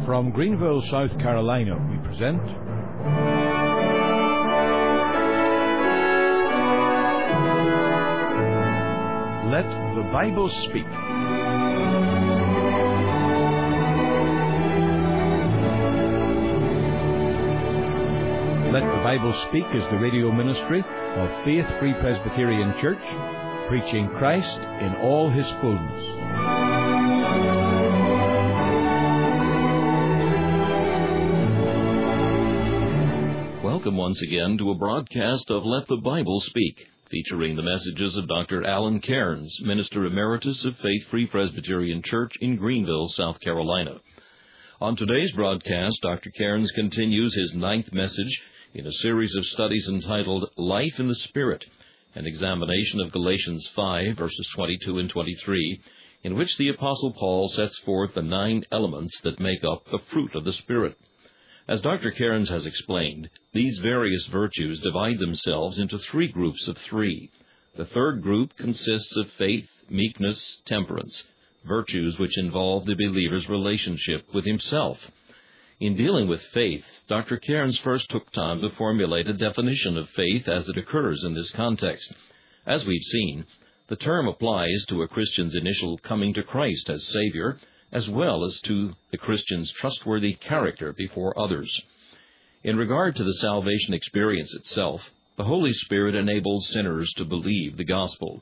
From Greenville, South Carolina, we present Let the Bible Speak. Let the Bible Speak is the radio ministry of Faith Free Presbyterian Church, preaching Christ in all His fullness. Welcome once again to a broadcast of Let the Bible Speak, featuring the messages of Dr. Alan Cairns, Minister Emeritus of Faith Free Presbyterian Church in Greenville, South Carolina. On today's broadcast, Dr. Cairns continues his 9th message in a series of studies entitled Life in the Spirit, an examination of Galatians 5, verses 22 and 23, in which the Apostle Paul sets forth the 9 elements that make up the fruit of the Spirit. As Dr. Cairns has explained, these various virtues divide themselves into 3 groups of 3. The third group consists of faith, meekness, temperance, virtues which involve the believer's relationship with himself. In dealing with faith, Dr. Cairns first took time to formulate a definition of faith as it occurs in this context. As we've seen, the term applies to a Christian's initial coming to Christ as Savior, as well as to the Christian's trustworthy character before others. In regard to the salvation experience itself, the Holy Spirit enables sinners to believe the gospel.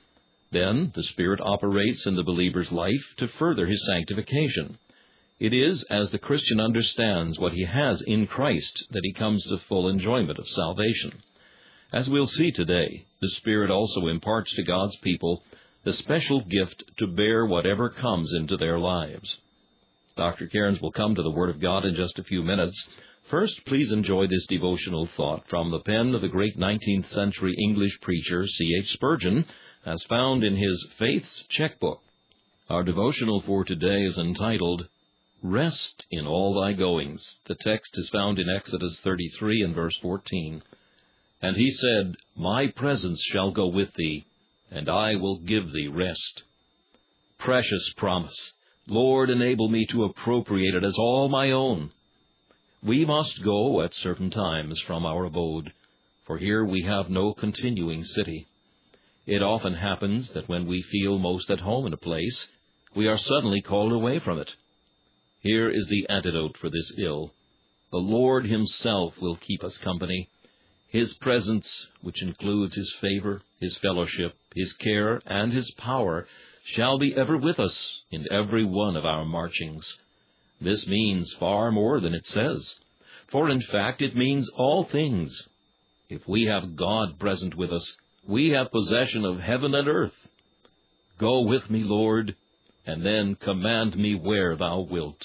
Then, the Spirit operates in the believer's life to further his sanctification. It is as the Christian understands what he has in Christ that he comes to full enjoyment of salvation. As we'll see today, the Spirit also imparts to God's people the special gift to bear whatever comes into their lives. Dr. Cairns will come to the Word of God in just a few minutes. First, please enjoy this devotional thought from the pen of the great 19th century English preacher C.H. Spurgeon, as found in his Faith's Checkbook. Our devotional for today is entitled, Rest in All Thy Goings. The text is found in Exodus 33 and verse 14. And he said, My presence shall go with thee, and I will give thee rest. Precious promise. Lord, enable me to appropriate it as all my own. We must go at certain times from our abode, for here we have no continuing city. It often happens that when we feel most at home in a place, we are suddenly called away from it. Here is the antidote for this ill. The Lord Himself will keep us company. His presence, which includes His favor, His fellowship, His care, and His power, shall be ever with us in every one of our marchings. This means far more than it says, for in fact it means all things. If we have God present with us, we have possession of heaven and earth. Go with me, Lord, and then command me where Thou wilt.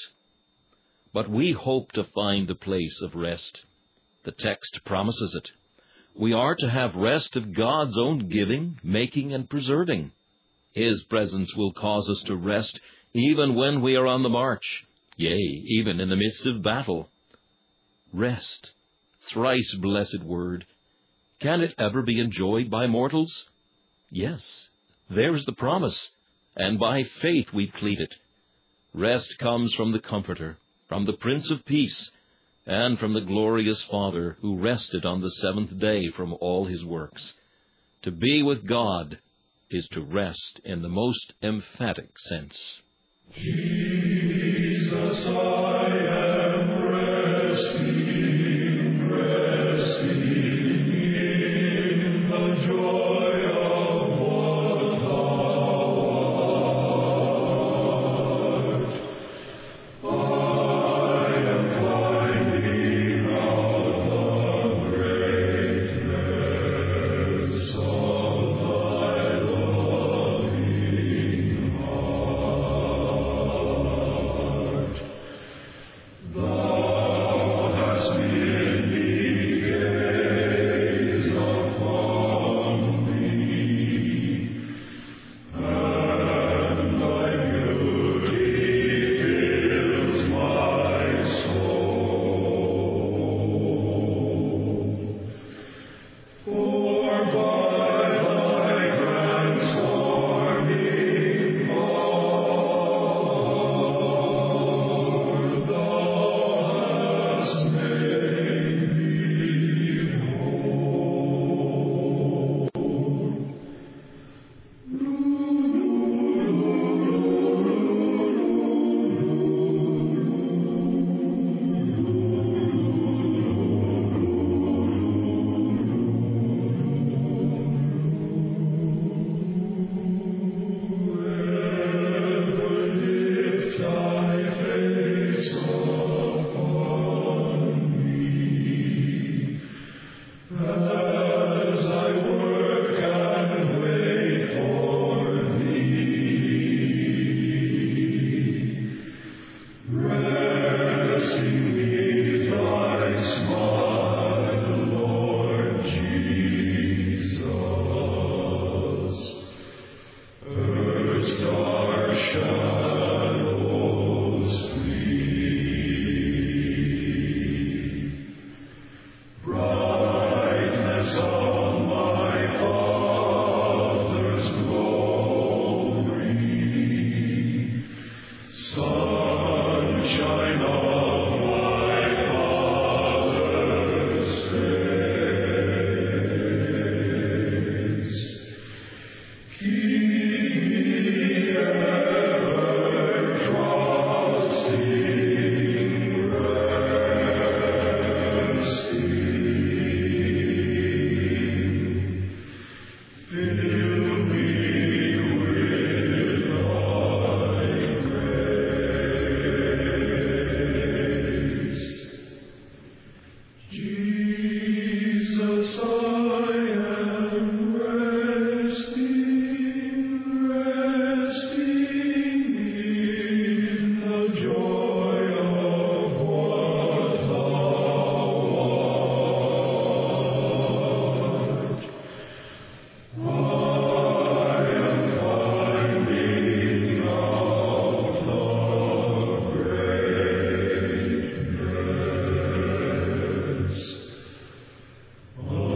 But we hope to find the place of rest. The text promises it. We are to have rest of God's own giving, making, and preserving. His presence will cause us to rest even when we are on the march, yea, even in the midst of battle. Rest, thrice blessed word. Can it ever be enjoyed by mortals? Yes, there is the promise, and by faith we plead it. Rest comes from the Comforter, from the Prince of Peace, and from the glorious Father who rested on the 7th day from all His works. To be with God is to rest in the most emphatic sense. Jesus, I am resting in the joy of what Thou art. I am finding out the greatness of Thy loving heart. Sunshine of my Father's face, keep me ever trusting, resting. Fill me with thy grace. Jesus, I am resting in the joy of what thou art. I am finding out the greatness of thy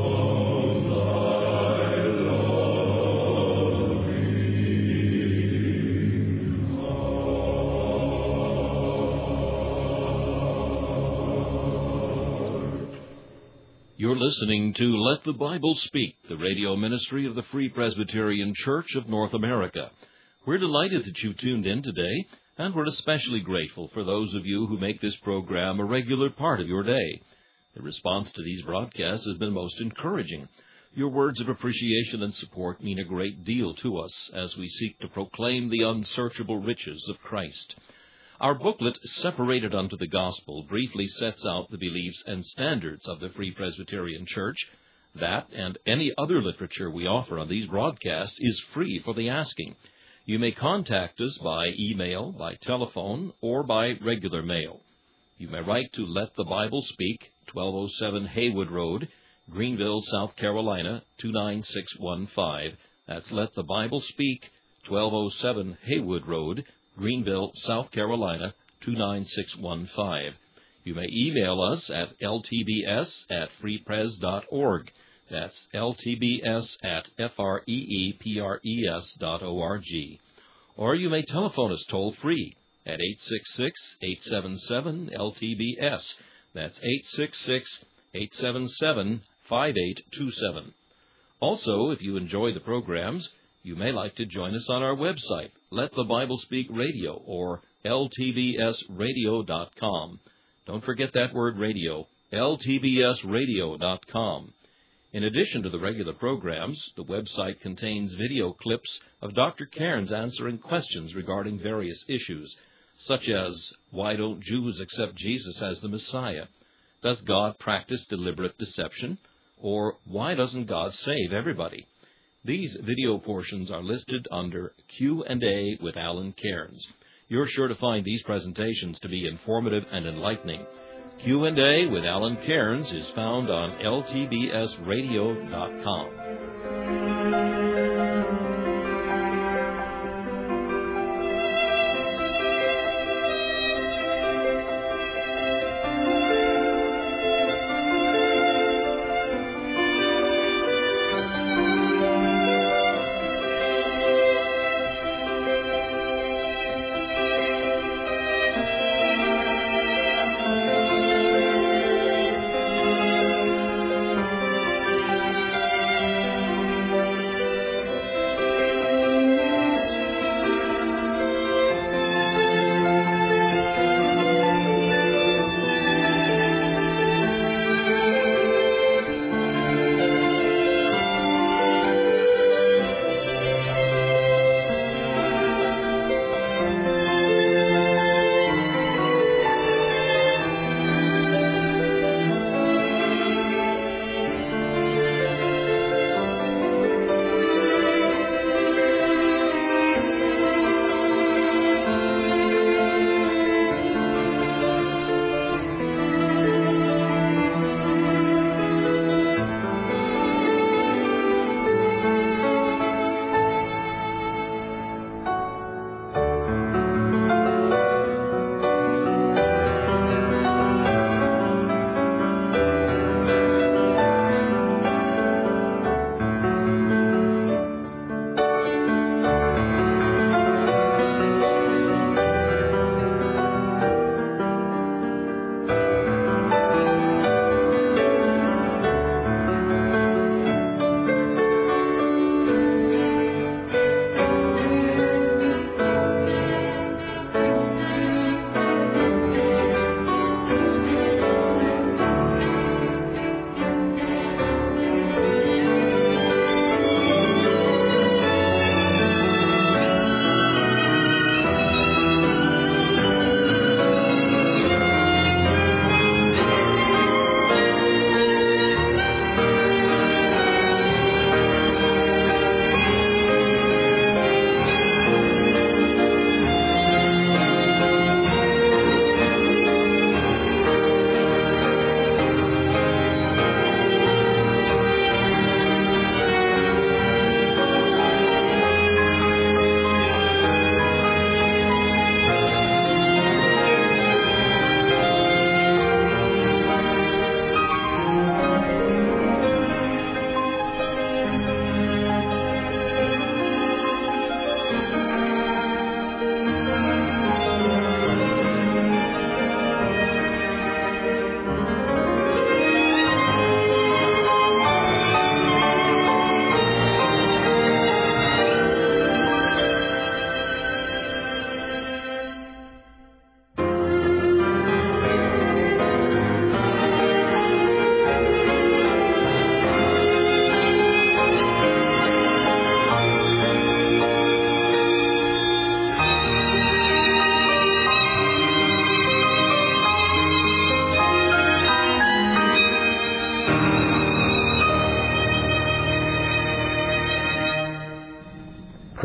You're listening to Let the Bible Speak, the radio ministry of the Free Presbyterian Church of North America. We're delighted that you've tuned in today, and we're especially grateful for those of you who make this program a regular part of your day. The response to these broadcasts has been most encouraging. Your words of appreciation and support mean a great deal to us as we seek to proclaim the unsearchable riches of Christ. Our booklet, Separated Unto the Gospel, briefly sets out the beliefs and standards of the Free Presbyterian Church. That and any other literature we offer on these broadcasts is free for the asking. You may contact us by email, by telephone, or by regular mail. You may write to Let the Bible Speak, 1207 Haywood Road, Greenville, South Carolina, 29615. That's Let the Bible Speak, 1207 Haywood Road, Greenville, South Carolina, 29615. You may email us at ltbs@freepres.org. That's ltbs@freepres.org. Or you may telephone us toll-free at 866-877-LTBS. That's 866-877-5827. Also, if you enjoy the programs, you may like to join us on our website, Let the Bible Speak Radio, or ltbsradio.com. Don't forget that word radio, ltbsradio.com. In addition to the regular programs, the website contains video clips of Dr. Cairns answering questions regarding various issues, such as, why don't Jews accept Jesus as the Messiah? Does God practice deliberate deception? Or why doesn't God save everybody? These video portions are listed under Q&A with Alan Cairns. You're sure to find these presentations to be informative and enlightening. Q&A with Alan Cairns is found on ltbsradio.com.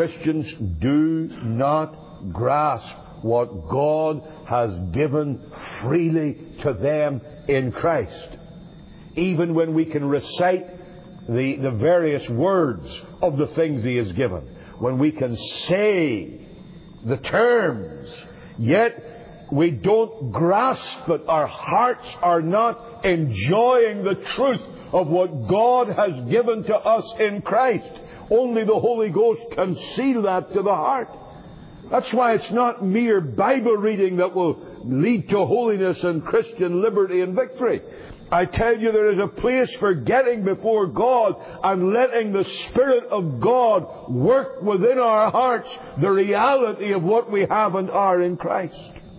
Christians do not grasp what God has given freely to them in Christ. Even when we can recite the various words of the things He has given, when we can say the terms, yet we don't grasp it. Our hearts are not enjoying the truth of what God has given to us in Christ. Only the Holy Ghost can seal that to the heart. That's why it's not mere Bible reading that will lead to holiness and Christian liberty and victory. I tell you, there is a place for getting before God and letting the Spirit of God work within our hearts the reality of what we have and are in Christ.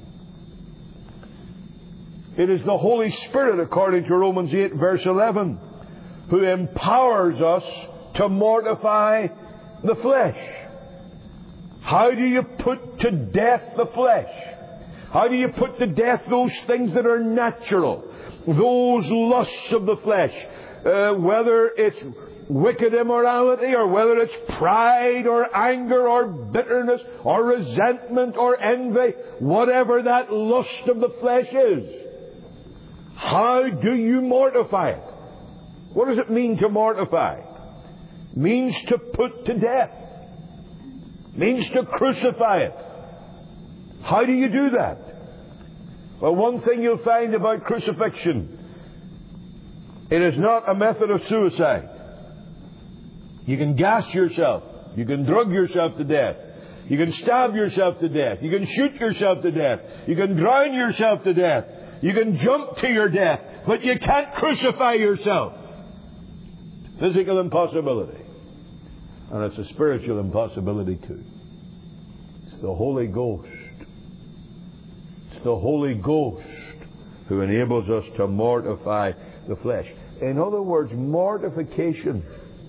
It is the Holy Spirit, according to Romans 8 verse 11, who empowers us to mortify the flesh. How do you put to death the flesh? How do you put to death those things that are natural? Those lusts of the flesh. Whether it's wicked immorality, or whether it's pride or anger or bitterness or resentment or envy, whatever that lust of the flesh is. How do you mortify it? What does it mean to mortify? It means to put to death. It means to crucify it. How do you do that? Well, one thing you'll find about crucifixion, it is not a method of suicide. You can gas yourself. You can drug yourself to death. You can stab yourself to death. You can shoot yourself to death. You can drown yourself to death. You can jump to your death. But you can't crucify yourself. Physical impossibility. And it's a spiritual impossibility too. It's the Holy Ghost. It's the Holy Ghost who enables us to mortify the flesh. In other words, mortification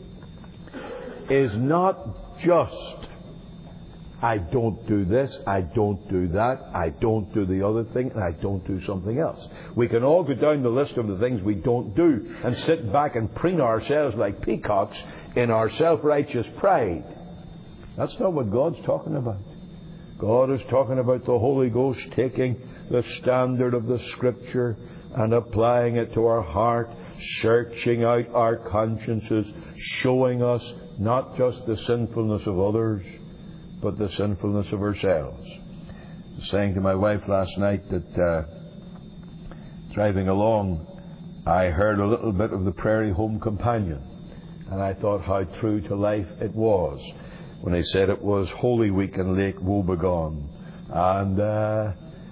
is not just, I don't do this, I don't do that, I don't do the other thing, and I don't do something else. We can all go down the list of the things we don't do and sit back and preen ourselves like peacocks in our self-righteous pride. That's not what God's talking about. God is talking about the Holy Ghost taking the standard of the Scripture and applying it to our heart, searching out our consciences, showing us not just the sinfulness of others, but the sinfulness of ourselves. I was saying to my wife last night that driving along, I heard a little bit of the Prairie Home Companion, and I thought how true to life it was when he said it was Holy Week in Lake Wobegon. And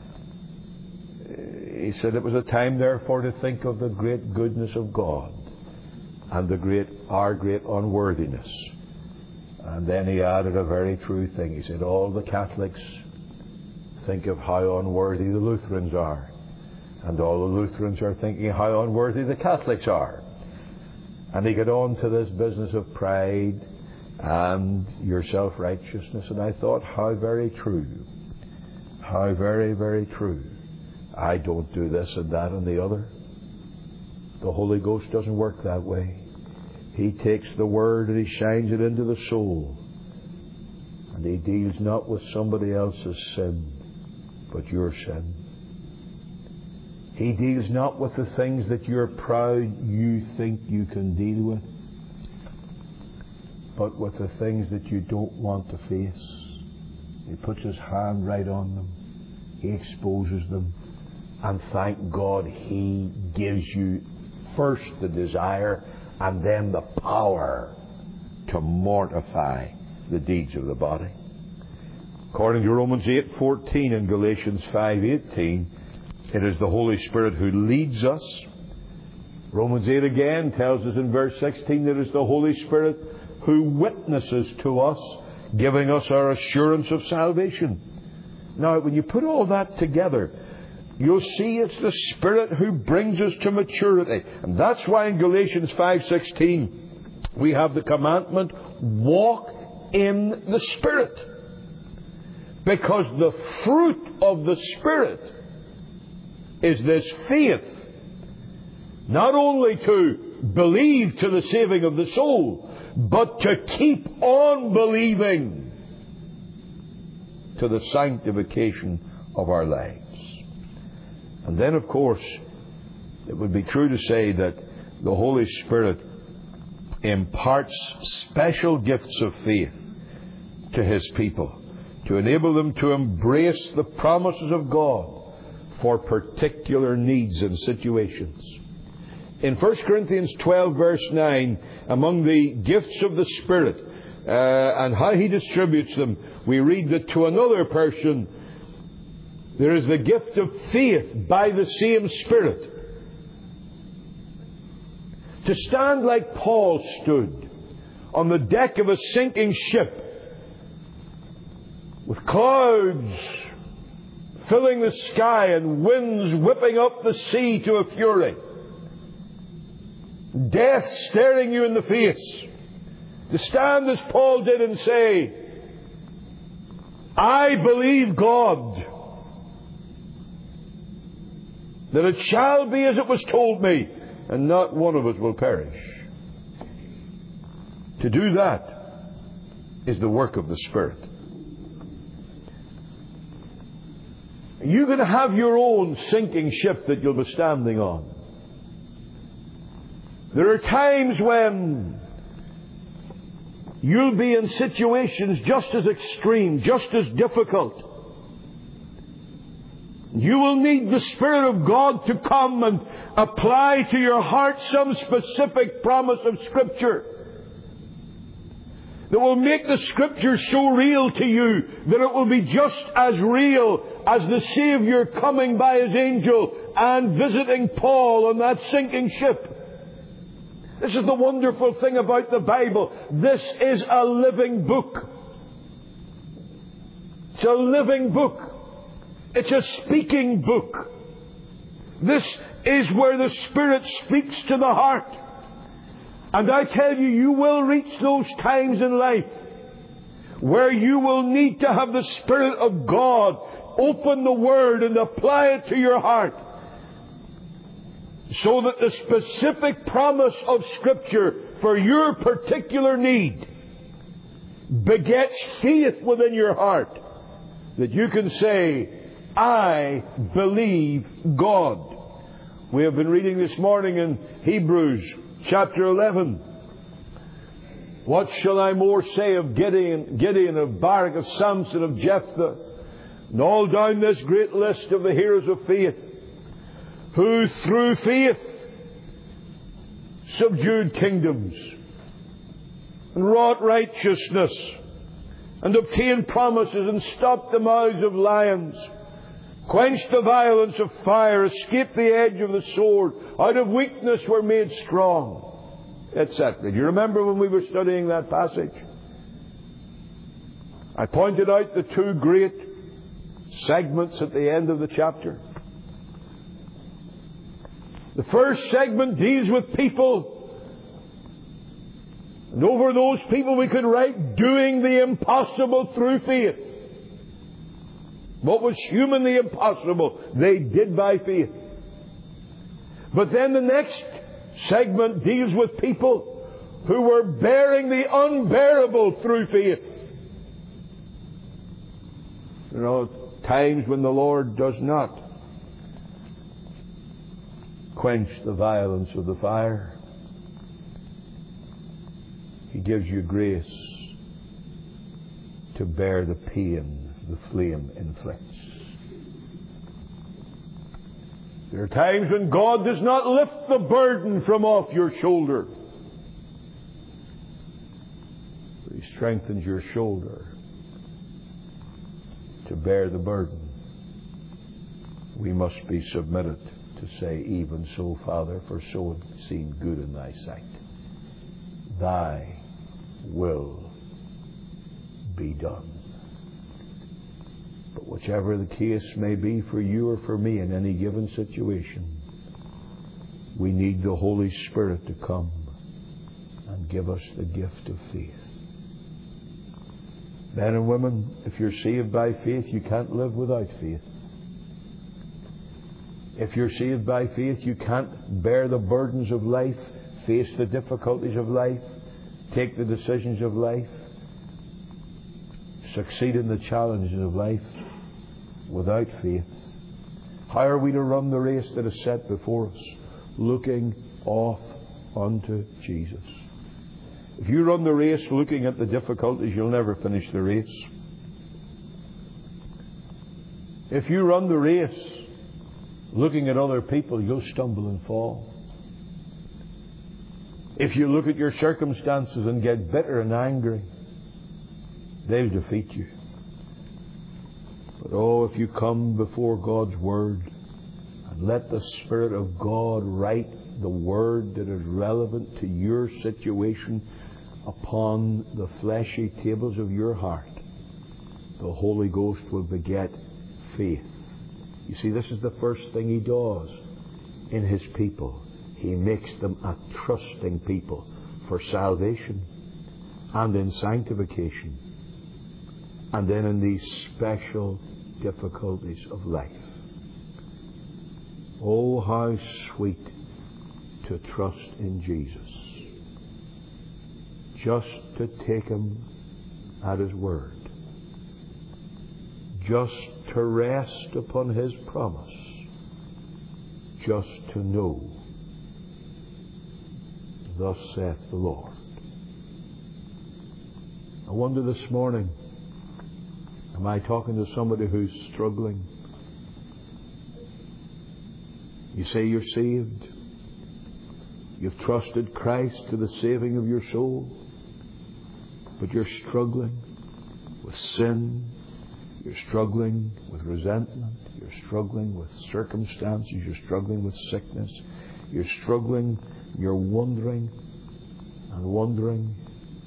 he said it was a time, therefore, to think of the great goodness of God and our great unworthiness. And then he added a very true thing. He said, all the Catholics think of how unworthy the Lutherans are. And all the Lutherans are thinking how unworthy the Catholics are. And he got on to this business of pride and your self-righteousness. And I thought, how very true. How very, very true. I don't do this and that and the other. The Holy Ghost doesn't work that way. He takes the Word and He shines it into the soul. And He deals not with somebody else's sin, but your sin. He deals not with the things that you're proud you think you can deal with, but with the things that you don't want to face. He puts His hand right on them. He exposes them. And thank God He gives you first the desire and then the power to mortify the deeds of the body. According to Romans 8:14 and Galatians 5:18, it is the Holy Spirit who leads us. Romans 8 again tells us in verse 16 that it is the Holy Spirit who witnesses to us, giving us our assurance of salvation. Now, when you put all that together, you'll see it's the Spirit who brings us to maturity. And that's why in Galatians 5:16 we have the commandment, walk in the Spirit. Because the fruit of the Spirit is this faith. Not only to believe to the saving of the soul, but to keep on believing to the sanctification of our lives. And then, of course, it would be true to say that the Holy Spirit imparts special gifts of faith to His people to enable them to embrace the promises of God for particular needs and situations. In 1 Corinthians 12 verse 9, among the gifts of the Spirit and how He distributes them, we read that to another person there is the gift of faith by the same Spirit. To stand like Paul stood on the deck of a sinking ship with clouds filling the sky and winds whipping up the sea to a fury, death staring you in the face, to stand as Paul did and say, I believe God, that it shall be as it was told me, and not one of us will perish. To do that is the work of the Spirit. You're going to have your own sinking ship that you'll be standing on. There are times when you'll be in situations just as extreme, just as difficult. You will need the Spirit of God to come and apply to your heart some specific promise of Scripture that will make the Scripture so real to you that it will be just as real as the Saviour coming by His angel and visiting Paul on that sinking ship. This is the wonderful thing about the Bible. This is a living book. It's a living book. It's a speaking book. This is where the Spirit speaks to the heart. And I tell you, you will reach those times in life where you will need to have the Spirit of God open the Word and apply it to your heart, so that the specific promise of Scripture for your particular need begets faith within your heart, that you can say, I believe God. We have been reading this morning in Hebrews chapter 11. What shall I more say of Gideon, of Barak, of Samson, of Jephthah, and all down this great list of the heroes of faith, who through faith subdued kingdoms and wrought righteousness and obtained promises and stopped the mouths of lions, quenched the violence of fire, escaped the edge of the sword, out of weakness were made strong, etc. Do you remember when we were studying that passage? I pointed out the two great segments at the end of the chapter. The first segment deals with people, and over those people we could write, doing the impossible through faith. What was humanly impossible, they did by faith. But then the next segment deals with people who were bearing the unbearable through faith. You know, times when the Lord does not quench the violence of the fire, He gives you grace to bear the pain the flame inflicts. There are times when God does not lift the burden from off your shoulder, but He strengthens your shoulder to bear the burden. We must be submitted to say, even so, Father, for so it seemed good in Thy sight. Thy will be done. But whichever the case may be for you or for me in any given situation, we need the Holy Spirit to come and give us the gift of faith. Men and women, if you're saved by faith, you can't live without faith. If you're saved by faith, you can't bear the burdens of life, face the difficulties of life, take the decisions of life, succeed in the challenges of life without faith? How are we to run the race that is set before us, looking off unto Jesus? If you run the race looking at the difficulties, you'll never finish the race. If you run the race looking at other people, you'll stumble and fall. If you look at your circumstances and get bitter and angry, they'll defeat you. But if you come before God's Word and let the Spirit of God write the Word that is relevant to your situation upon the fleshy tables of your heart, the Holy Ghost will beget faith. You see, this is the first thing He does in His people. He makes them a trusting people for salvation and in sanctification and then in these special difficulties of life. Oh, how sweet to trust in Jesus. Just to take Him at His word. Just to rest upon His promise. Just to know, thus saith the Lord. I wonder this morning, am I talking to somebody who's struggling? You say you're saved. You've trusted Christ to the saving of your soul. But you're struggling with sin. You're struggling with resentment. You're struggling with circumstances. You're struggling with sickness. You're struggling. You're wondering and wondering.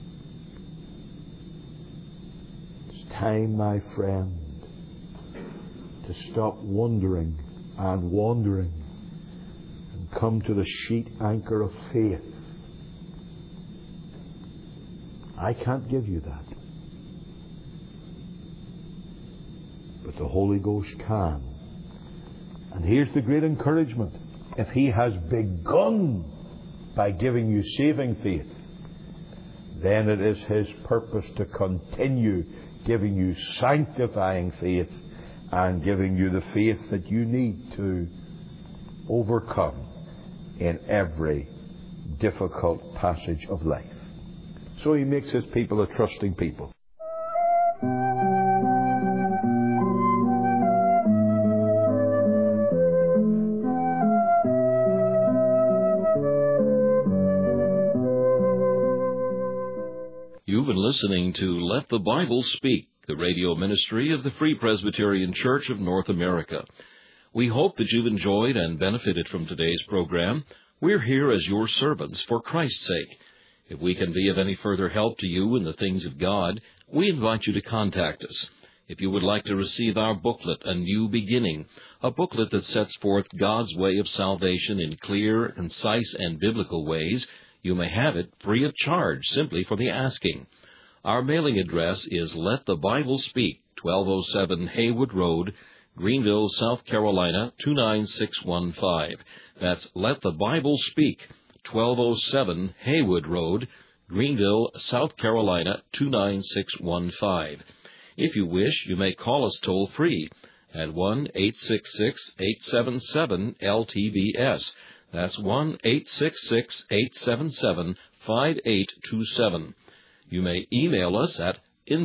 It's time, my friend, to stop wondering and wandering and come to the sheet anchor of faith. I can't give you that. But the Holy Ghost can. And here's the great encouragement. If He has begun by giving you saving faith, then it is His purpose to continue giving you sanctifying faith and giving you the faith that you need to overcome in every difficult passage of life. So He makes His people a trusting people. You've been listening to Let the Bible Speak, the radio ministry of the Free Presbyterian Church of North America. We hope that you've enjoyed and benefited from today's program. We're here as your servants for Christ's sake. If we can be of any further help to you in the things of God, we invite you to contact us. If you would like to receive our booklet, A New Beginning, a booklet that sets forth God's way of salvation in clear, concise, and biblical ways, you may have it free of charge simply for the asking. Our mailing address is Let the Bible Speak, 1207 Haywood Road, Greenville, South Carolina, 29615. That's Let the Bible Speak, 1207 Haywood Road, Greenville, South Carolina, 29615. If you wish, you may call us toll-free at 1-866-877-LTBS. That's 1-866-877-5827. You may email us at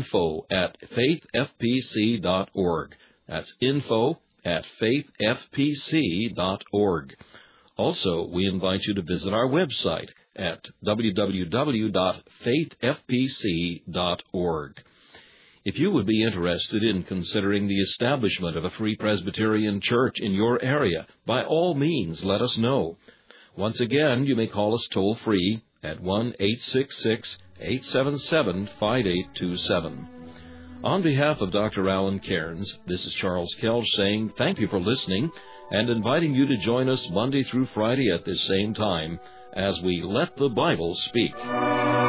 info@faithfpc.org. That's info@faithfpc.org. Also, we invite you to visit our website at www.faithfpc.org. If you would be interested in considering the establishment of a Free Presbyterian Church in your area, by all means, let us know. Once again, you may call us toll-free at 1-866-877-5827. On behalf of Dr. Alan Cairns, this is Charles Kelch saying thank you for listening and inviting you to join us Monday through Friday at this same time as we Let the Bible Speak.